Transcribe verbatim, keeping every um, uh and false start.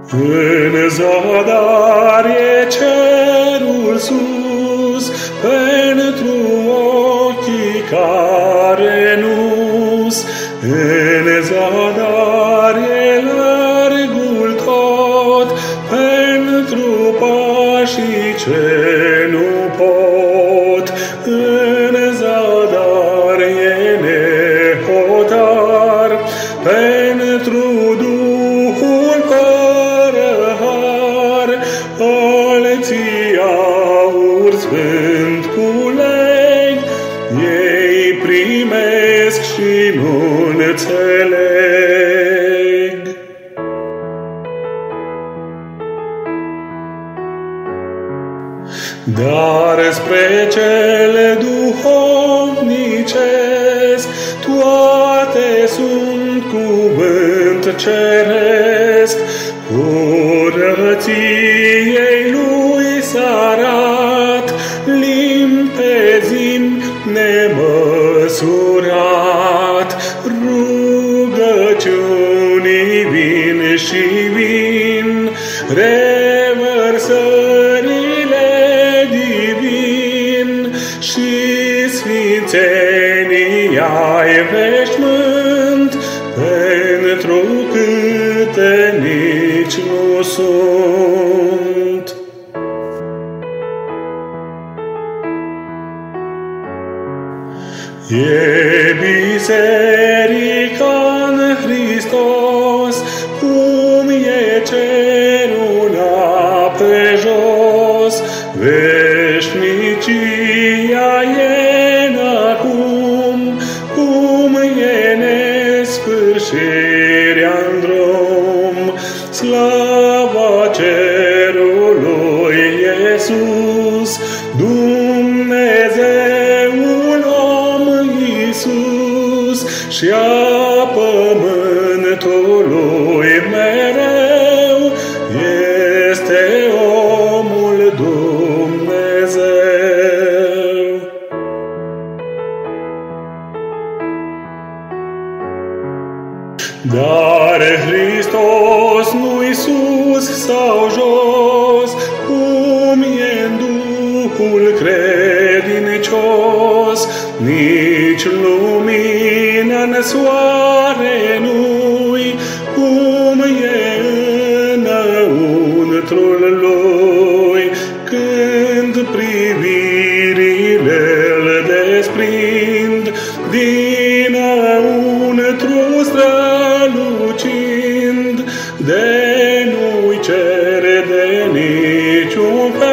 În zadar e cerul sus, pentru ochii care nu-s. În zadar e largul tot, pentru pașii ce nu pot. În zadar e nehotar, pentru Duhul fără har. Alții aur sfânt culeg, ei primesc și nu înțeleg. Dar spre cele duhovnicesc, toate sunt cuvânt ceresc. Curăției lui s-arat, limpezim nemăsurat. Rugăciunii vin și vin, revărsările divin, și sfințenia-i veșmânt, pentru câte nici nu sunt. E biserica-n Hristos, cum e cerul pe jos. Veșnicia e acum, cum e nesfârșirea-n drum. Slava cerului Iisus, Dumnezeul om Iisus, și a pământului mereu este omul Dumnezeu. Dar Hristos nu-i sus sau jos, cum e-n Duhul credincios. Nici lumina-n soare nu-i, cum e înăuntrul lui. Când privirile îl desprind, dinăuntru strălucind, de nu-i cere de niciun fel